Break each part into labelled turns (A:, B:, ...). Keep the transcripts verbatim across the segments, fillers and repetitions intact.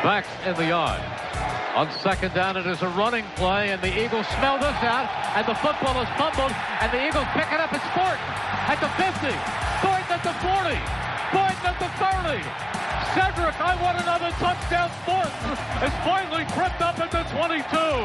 A: Backs in the yard. On second down, it is a running play, and the Eagles smell this out, and the football is fumbled, and the Eagles pick it up. It's Thornton at the fifty, Thornton at the forty, Thornton at the thirty. Cedric, I want another touchdown. Thornton is finally tripped up at the twenty-two.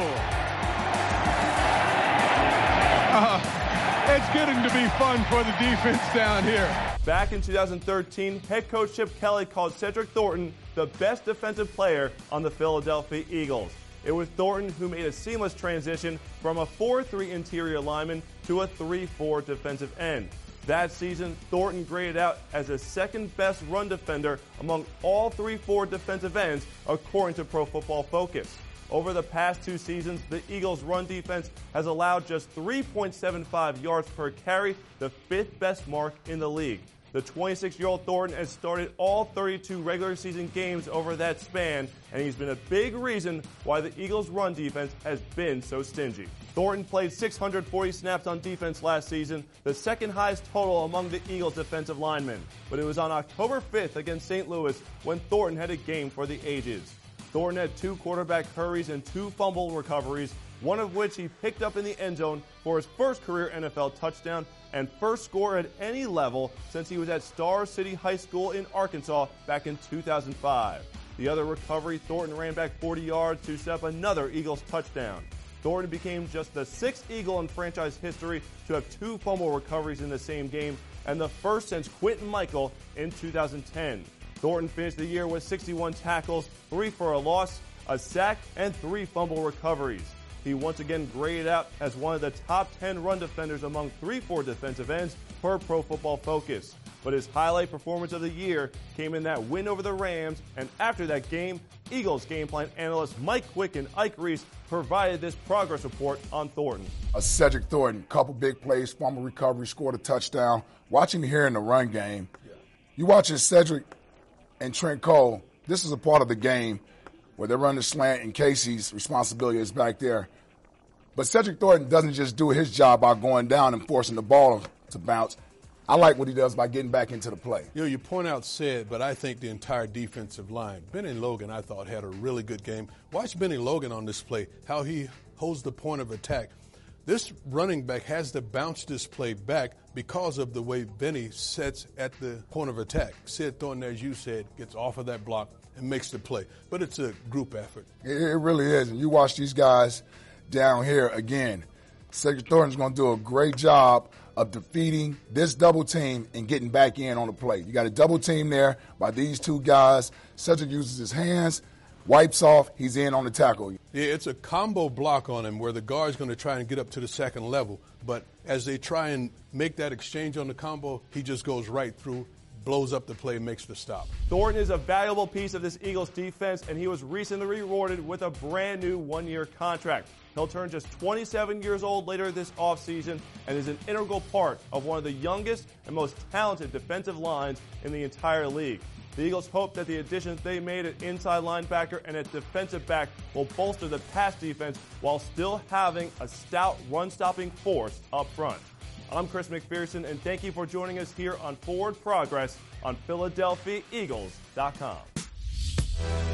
B: Uh, it's getting to be fun for the defense down here.
C: Back in two thousand thirteen, head coach Chip Kelly called Cedric Thornton the best defensive player on the Philadelphia Eagles. It was Thornton who made a seamless transition from a four three interior lineman to a three four defensive end. That season, Thornton graded out as the second best run defender among all three four defensive ends, according to Pro Football Focus. Over the past two seasons, the Eagles' run defense has allowed just three point seven five yards per carry, the fifth best mark in the league. The twenty-six-year-old Thornton has started all thirty-two regular season games over that span, and he's been a big reason why the Eagles' run defense has been so stingy. Thornton played six hundred forty snaps on defense last season, the second highest total among the Eagles' defensive linemen. But it was on October fifth against Saint Louis when Thornton had a game for the ages. Thornton had two quarterback hurries and two fumble recoveries, one of which he picked up in the end zone for his first career N F L touchdown and first score at any level since he was at Star City High School in Arkansas back in two thousand five. The other recovery, Thornton ran back forty yards to set up another Eagles touchdown. Thornton became just the sixth Eagle in franchise history to have two fumble recoveries in the same game and the first since Quentin Michael in two thousand ten. Thornton finished the year with sixty-one tackles, three for a loss, a sack, and three fumble recoveries. He once again graded out as one of the top ten run defenders among three four defensive ends per Pro Football Focus. But his highlight performance of the year came in that win over the Rams, and after that game, Eagles game plan analysts Mike Quick and Ike Reese provided this progress report on Thornton.
D: A Cedric Thornton, couple big plays, fumble recovery, scored a touchdown. Watching here in the run game, you watching Cedric and Trent Cole, this is a part of the game where they run the slant and Casey's responsibility is back there. But Cedric Thornton doesn't just do his job by going down and forcing the ball to bounce. I like what he does by getting back into the play.
E: You know, you point out Ced, but I think the entire defensive line. Benny Logan, I thought, had a really good game. Watch Benny Logan on this play, how he holds the point of attack. This running back has to bounce this play back because of the way Benny sets at the point of attack. Ced Thornton, as you said, gets off of that block and makes the play. But it's a group effort.
D: It, it really is. And you watch these guys down here again. Cedric Thornton's going to do a great job of defeating this double team and getting back in on the play. You got a double team there by these two guys. Cedric uses his hands, wipes off, he's in on the tackle.
E: Yeah, it's a combo block on him where the guard's going to try and get up to the second level. But as they try and make that exchange on the combo, he just goes right through, blows up the play, makes the stop.
C: Thornton is a valuable piece of this Eagles defense, and he was recently rewarded with a brand new one-year contract. He'll turn just twenty-seven years old later this offseason and is an integral part of one of the youngest and most talented defensive lines in the entire league. The Eagles hope that the additions they made at inside linebacker and at defensive back will bolster the pass defense while still having a stout run-stopping force up front. I'm Chris McPherson, and thank you for joining us here on Forward Progress on Philadelphia Eagles dot com.